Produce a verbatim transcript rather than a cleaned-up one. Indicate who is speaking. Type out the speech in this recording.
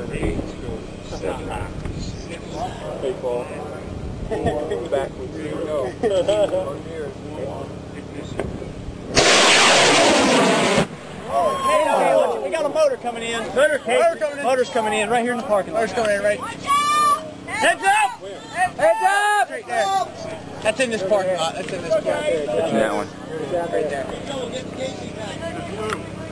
Speaker 1: eight, seven. Hey, Paul. Back with you. No.
Speaker 2: Hey, hey, we got a motor coming in. Motor, motor coming in. Motor's coming in right here in the parking lot. Motor's coming in right. Heads up! Heads up! Right there. That's in this parking lot. That's in this parking lot.
Speaker 1: That one.
Speaker 2: Right there.